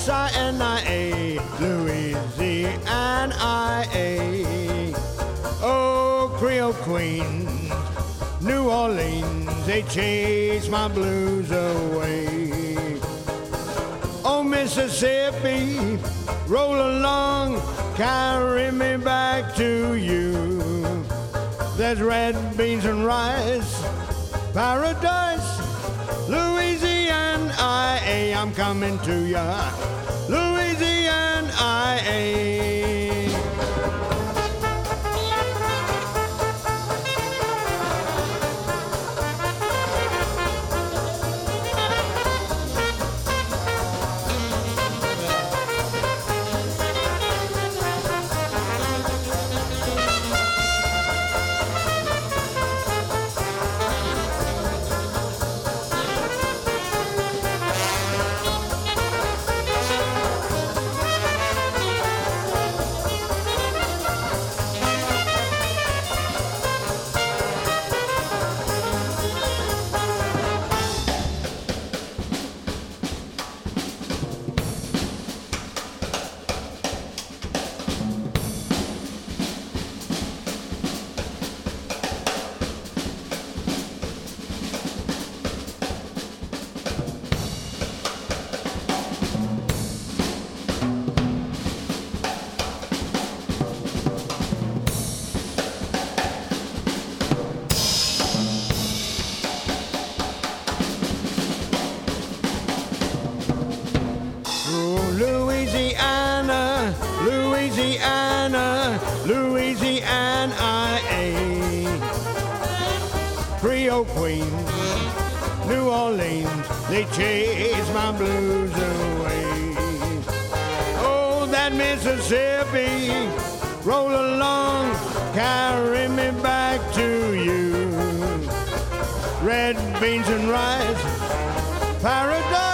Louisiana, Louisiana. Oh, Creole Queens, New Orleans, they chase my blues away. Oh, Mississippi, roll along, carry me back to you. There's red beans and rice, paradise, Louisiana, I'm coming to ya, Louisiana. Louisiana, Louisiana, Louisiana. Creole Queens, New Orleans, they chase my blues away. Oh, that Mississippi, roll along, carry me back to you. Red beans and rice, paradise,